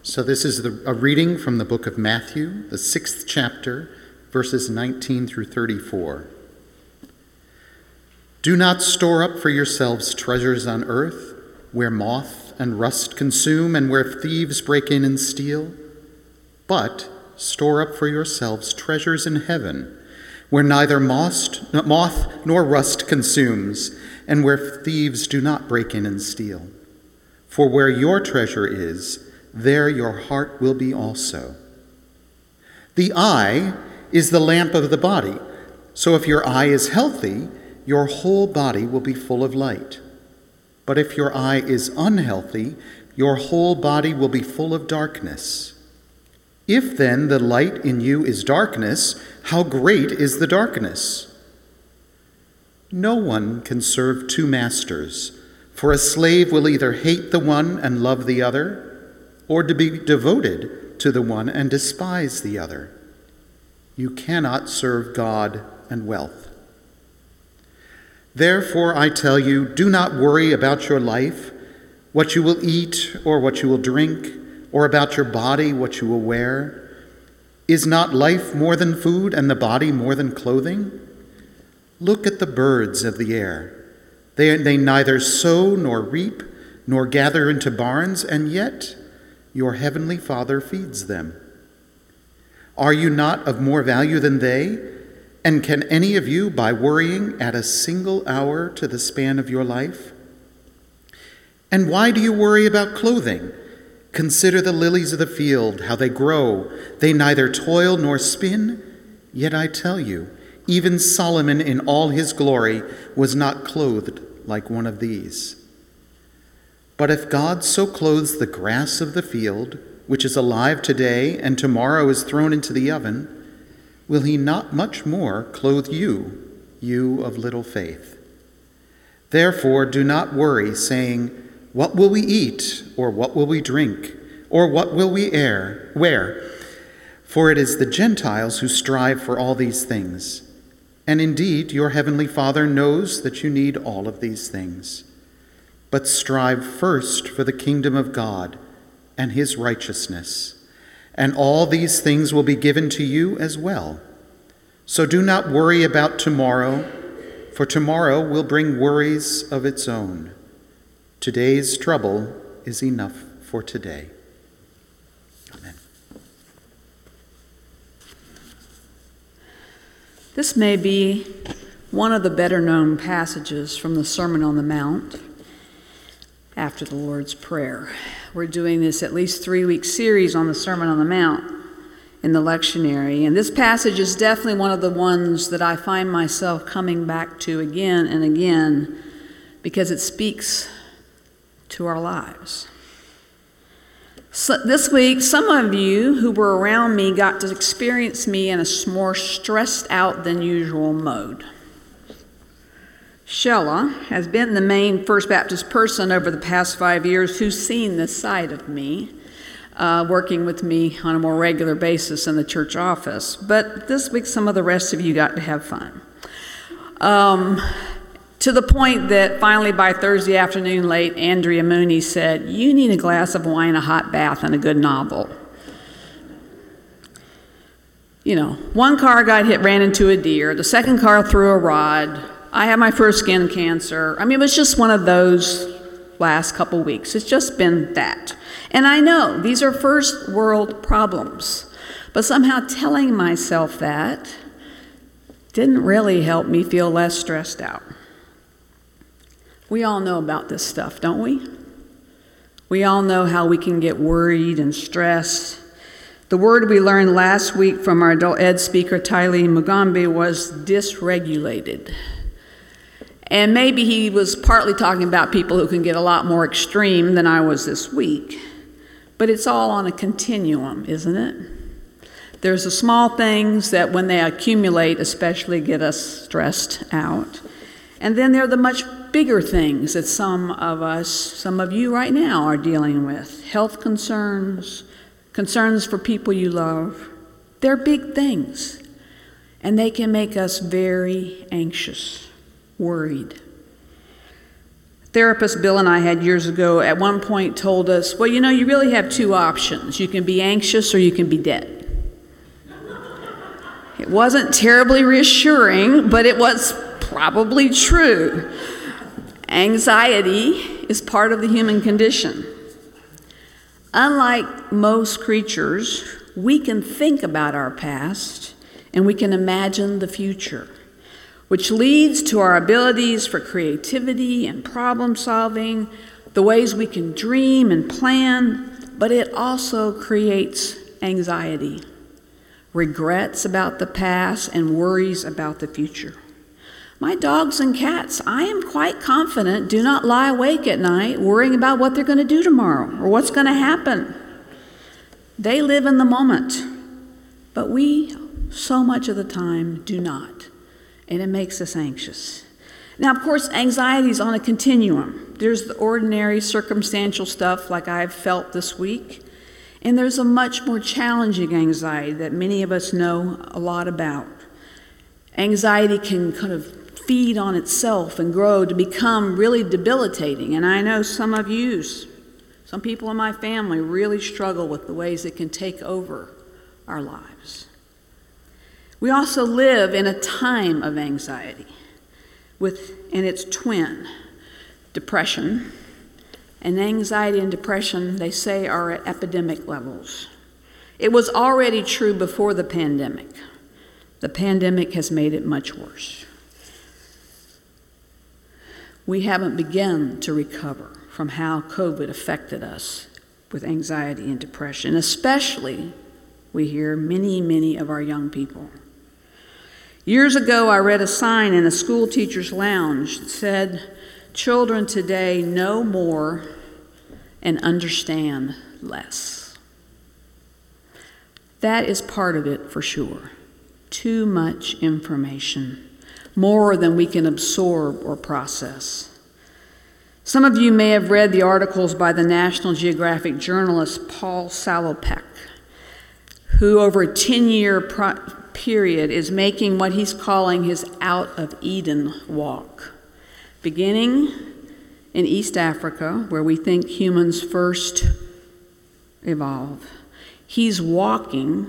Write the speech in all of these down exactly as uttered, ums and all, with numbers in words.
So this is the, a reading from the book of Matthew, the sixth chapter, verses nineteen through thirty-four. Do not store up for yourselves treasures on earth, where moth and rust consume and where thieves break in and steal, but store up for yourselves treasures in heaven, where neither moth nor rust consumes and where thieves do not break in and steal. For where your treasure is, there your heart will be also. The eye is the lamp of the body, so if your eye is healthy, your whole body will be full of light. But if your eye is unhealthy, your whole body will be full of darkness. If then the light in you is darkness, how great is the darkness? No one can serve two masters, for a slave will either hate the one and love the other, or to be devoted to the one and despise the other. You cannot serve God and wealth. Therefore, I tell you, do not worry about your life, what you will eat or what you will drink, or about your body, what you will wear. Is not life more than food and the body more than clothing? Look at the birds of the air. They, they neither sow nor reap nor gather into barns, and yet your heavenly Father feeds them. Are you not of more value than they? And can any of you, by worrying, add a single hour to the span of your life? And why do you worry about clothing? Consider the lilies of the field, how they grow. They neither toil nor spin. Yet I tell you, even Solomon in all his glory was not clothed like one of these. But if God so clothes the grass of the field, which is alive today and tomorrow is thrown into the oven, will he not much more clothe you, you of little faith? Therefore do not worry, saying, what will we eat, or what will we drink, or what will we air, wear? For it is the Gentiles who strive for all these things. And indeed, your heavenly Father knows that you need all of these things. But strive first for the kingdom of God and his righteousness, and all these things will be given to you as well. So do not worry about tomorrow, for tomorrow will bring worries of its own. Today's trouble is enough for today. Amen. This may be one of the better known passages from the Sermon on the Mount after the Lord's Prayer. We're doing this at least three-week series on the Sermon on the Mount in the lectionary, and this passage is definitely one of the ones that I find myself coming back to again and again because it speaks to our lives. So this week, some of you who were around me got to experience me in a more stressed out than usual mode. Shella has been the main First Baptist person over the past five years who's seen this side of me, uh, working with me on a more regular basis in the church office. But this week, some of the rest of you got to have fun. Um, to the point that finally by Thursday afternoon late, Andrea Mooney said, you need a glass of wine, a hot bath, and a good novel. You know, one car got hit, ran into a deer. The second car threw a rod. I had my first skin cancer. I mean, it was just one of those last couple weeks. It's just been that. And I know these are first world problems, but somehow telling myself that didn't really help me feel less stressed out. We all know about this stuff, don't we? We all know how we can get worried and stressed. The word we learned last week from our adult ed speaker, Tylee Mugambi, was dysregulated. And maybe he was partly talking about people who can get a lot more extreme than I was this week. But it's all on a continuum, isn't it? There's the small things that when they accumulate especially get us stressed out. And then there are the much bigger things that some of us, some of you right now are dealing with. Health concerns, concerns for people you love. They're big things. And they can make us very anxious, worried. therapist Bill and I had years ago at one point told us, well, you know, you really have two options. You can be anxious or you can be dead. It wasn't terribly reassuring, but it was probably true. Anxiety is part of the human condition. Unlike most creatures, we can think about our past and we can imagine the future, which leads to our abilities for creativity and problem solving, the ways we can dream and plan, but it also creates anxiety, regrets about the past, and worries about the future. My dogs and cats, I am quite confident, do not lie awake at night worrying about what they're going to do tomorrow or what's going to happen. They live in the moment, but we, so much of the time, do not, and it makes us anxious. Now, of course, anxiety is on a continuum. There's the ordinary circumstantial stuff like I've felt this week, and there's a much more challenging anxiety that many of us know a lot about. Anxiety can kind of feed on itself and grow to become really debilitating. And I know some of you, some people in my family really struggle with the ways it can take over our lives. We also live in a time of anxiety with, and its twin, depression. And anxiety and depression, they say, are at epidemic levels. It was already true before the pandemic. The pandemic has made it much worse. We haven't begun to recover from how COVID affected us with anxiety and depression, especially, we hear, many, many of our young people. Years ago, I read a sign in a school teacher's lounge that said, "Children today know more and understand less." That is part of it for sure. Too much information, more than we can absorb or process. Some of you may have read the articles by the National Geographic journalist Paul Salopek, who over a ten-year pro- period is making what he's calling his Out of Eden walk, beginning in East Africa, where we think humans first evolved. He's walking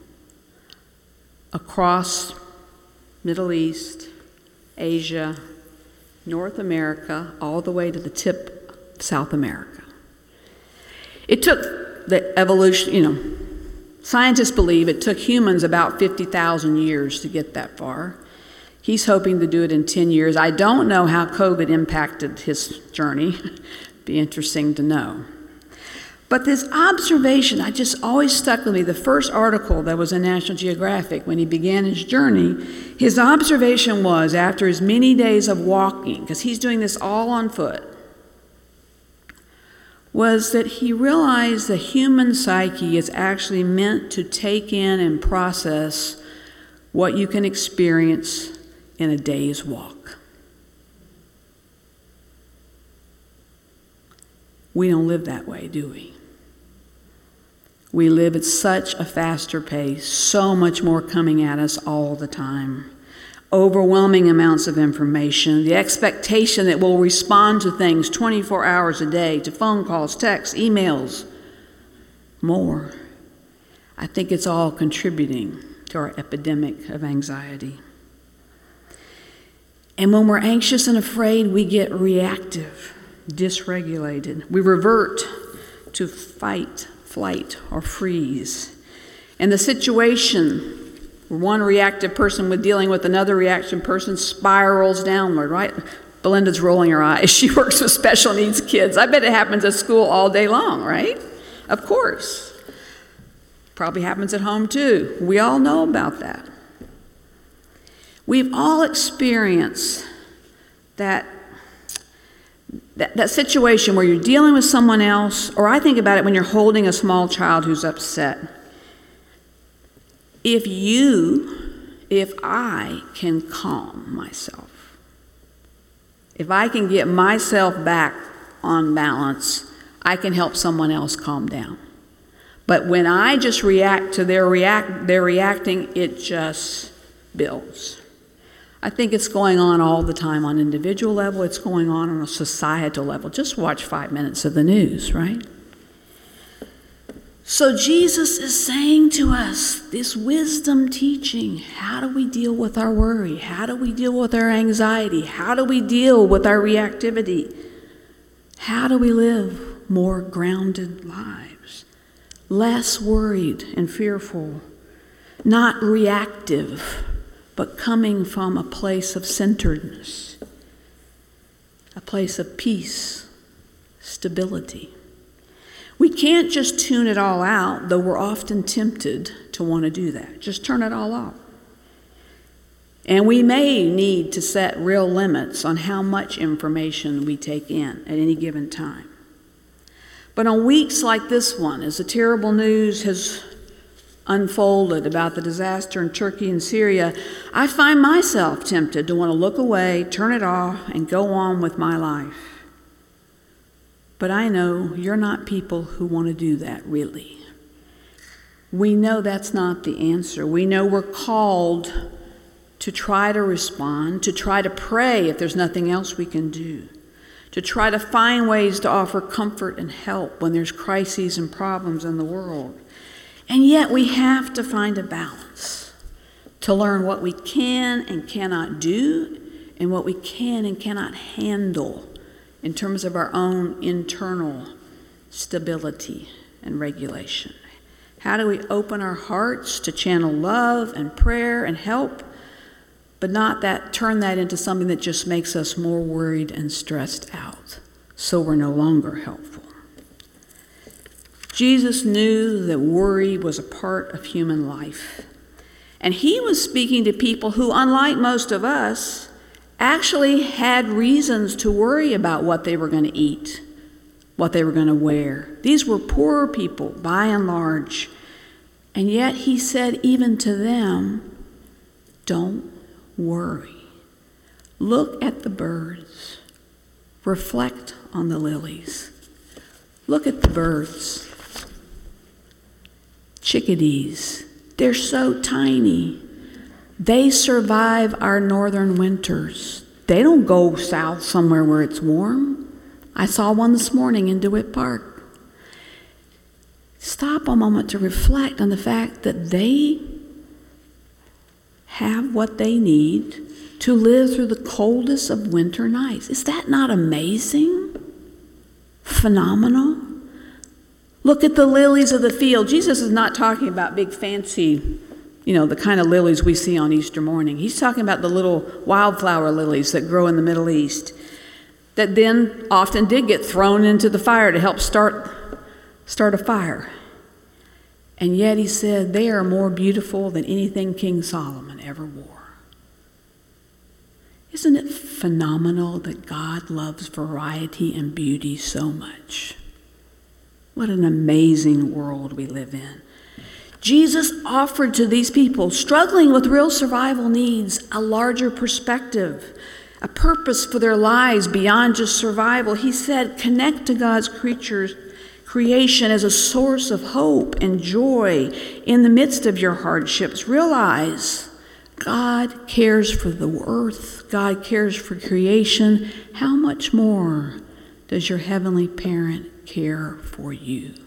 across Middle East, Asia, North America, all the way to the tip of South America. It took the evolution, you know, scientists believe it took humans about fifty thousand years to get that far. He's hoping to do it in ten years. I don't know how COVID impacted his journey. Be interesting to know. But this observation, I just always stuck with me. The first article that was in National Geographic when he began his journey, his observation was, after his many days of walking, because he's doing this all on foot, was that he realized the human psyche is actually meant to take in and process what you can experience in a day's walk. We don't live that way, do we? We live at such a faster pace, so much more coming at us all the time. Overwhelming amounts of information, the expectation that we'll respond to things twenty-four hours a day, to phone calls, texts, emails, more. I think it's all contributing to our epidemic of anxiety. And when we're anxious and afraid, we get reactive, dysregulated. We revert to fight, flight, or freeze. And the situation where one reactive person with dealing with another reaction person spirals downward, right? Belinda's rolling her eyes. She works with special needs kids. I bet it happens at school all day long, right? Of course. Probably happens at home too. We all know about that. We've all experienced that That, that situation where you're dealing with someone else, or I think about it when you're holding a small child who's upset. If you, if I can calm myself, if I can get myself back on balance, I can help someone else calm down. But when I just react to their react, their reacting, it just builds. I think it's going on all the time on individual level. It's going on on a societal level. Just watch five minutes of the news, right? So Jesus is saying to us this wisdom teaching. How do we deal with our worry? How do we deal with our anxiety? How do we deal with our reactivity? How do we live more grounded lives? Less worried and fearful, not reactive, but coming from a place of centeredness, a place of peace, stability. We can't just tune it all out, though we're often tempted to want to do that. Just turn it all off. And we may need to set real limits on how much information we take in at any given time. But on weeks like this one, as the terrible news has unfolded about the disaster in Turkey and Syria, I find myself tempted to want to look away, turn it off, and go on with my life. But I know you're not people who want to do that, really. We know that's not the answer. We know we're called to try to respond, to try to pray if there's nothing else we can do, to try to find ways to offer comfort and help when there's crises and problems in the world. And yet we have to find a balance to learn what we can and cannot do and what we can and cannot handle in terms of our own internal stability and regulation. How do we open our hearts to channel love and prayer and help, but not that turn that into something that just makes us more worried and stressed out, so we're no longer helpful. Jesus knew that worry was a part of human life, and he was speaking to people who, unlike most of us, actually had reasons to worry about what they were going to eat, what they were going to wear. These were poor people, by and large. And yet he said even to them, don't worry. Look at the birds. Reflect on the lilies. Look at the birds. Chickadees. They're so tiny. They survive our northern winters. They don't go south somewhere where it's warm. I saw one this morning in DeWitt Park. Stop a moment to reflect on the fact that they have what they need to live through the coldest of winter nights. Is that not amazing? Phenomenal? Look at the lilies of the field. Jesus is not talking about big fancy, you know, the kind of lilies we see on Easter morning. He's talking about the little wildflower lilies that grow in the Middle East that then often did get thrown into the fire to help start, start a fire. And yet he said they are more beautiful than anything King Solomon ever wore. Isn't it phenomenal that God loves variety and beauty so much? What an amazing world we live in. Jesus offered to these people struggling with real survival needs a larger perspective, a purpose for their lives beyond just survival. He said, connect to God's creatures, creation as a source of hope and joy in the midst of your hardships. Realize God cares for the earth. God cares for creation. How much more does your heavenly parent care for you?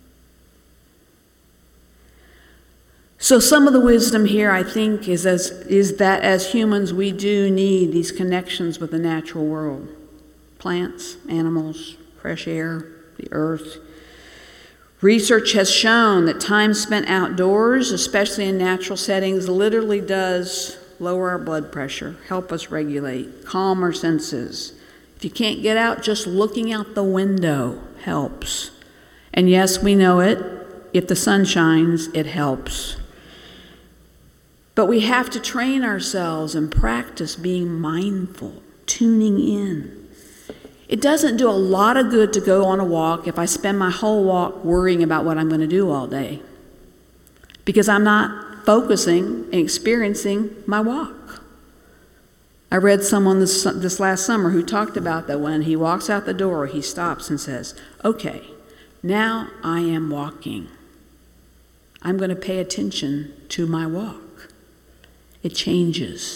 So some of the wisdom here, I think, is, as, is that as humans, we do need these connections with the natural world. Plants, animals, fresh air, the earth. Research has shown that time spent outdoors, especially in natural settings, literally does lower our blood pressure, help us regulate, calm our senses. If you can't get out, just looking out the window helps. And yes, we know it. If the sun shines, it helps. But we have to train ourselves and practice being mindful, tuning in. It doesn't do a lot of good to go on a walk if I spend my whole walk worrying about what I'm going to do all day, because I'm not focusing and experiencing my walk. I read someone this, this last summer who talked about that when he walks out the door, he stops and says, okay, now I am walking. I'm going to pay attention to my walk. It changes.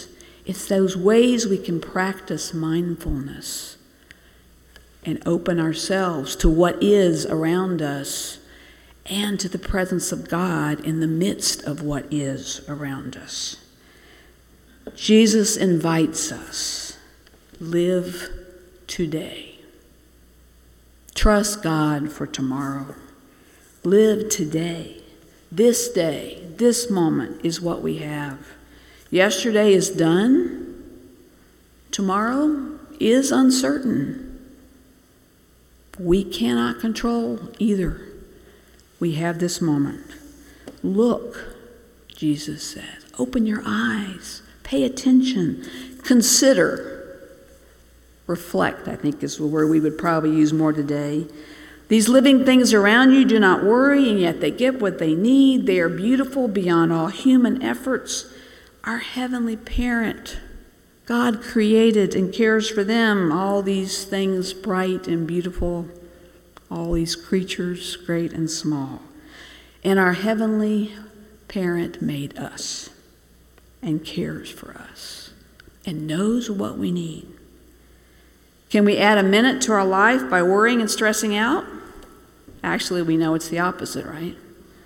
It's those ways we can practice mindfulness and open ourselves to what is around us and to the presence of God in the midst of what is around us. Jesus invites us, live today. Trust God for tomorrow. Live today. This day, this moment is what we have. Yesterday is done. Tomorrow is uncertain. We cannot control either. We have this moment. Look, Jesus says. Open your eyes. Pay attention. Consider. Reflect, I think, is the word we would probably use more today. These living things around you do not worry, and yet they get what they need. They are beautiful beyond all human efforts. Our heavenly parent, God created and cares for them, all these things bright and beautiful, all these creatures great and small. And our heavenly parent made us and cares for us and knows what we need. Can we add a minute to our life by worrying and stressing out? Actually, we know it's the opposite, right?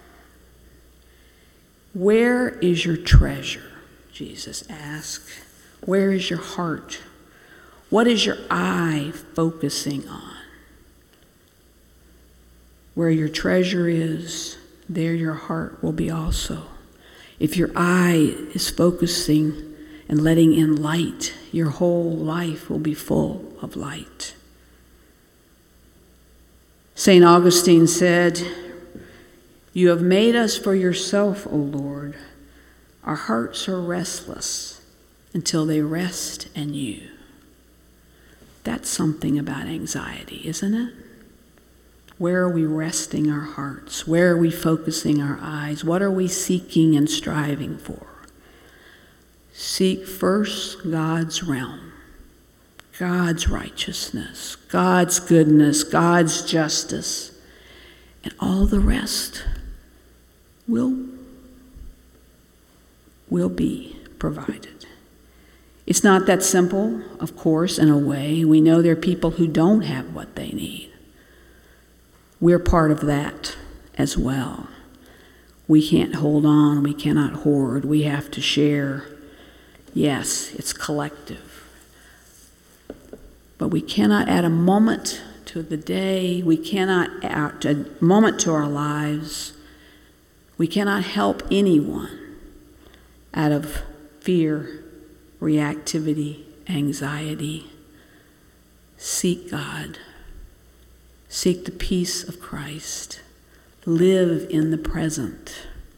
Where is your treasure? Jesus asked. Where is your heart? What is your eye focusing on? Where your treasure is, there your heart will be also. If your eye is focusing and letting in light, your whole life will be full of light. Saint Augustine said, "You have made us for yourself, O Lord. Our hearts are restless until they rest in you." That's something about anxiety, isn't it? Where are we resting our hearts? Where are we focusing our eyes? What are we seeking and striving for? Seek first God's realm, God's righteousness, God's goodness, God's justice, and all the rest will, will be provided. It's not that simple, of course, in a way. We know there are people who don't have what they need. We're part of that as well. We can't hold on. We cannot hoard. We have to share. Yes, it's collective. But we cannot add a moment to the day. We cannot add a moment to our lives. We cannot help anyone out of fear, reactivity, anxiety. Seek God. Seek the peace of Christ. Live in the present.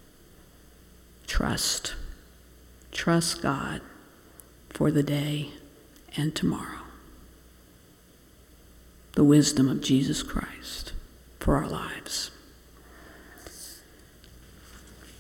Trust. Trust God for the day and tomorrow. The wisdom of Jesus Christ for our lives.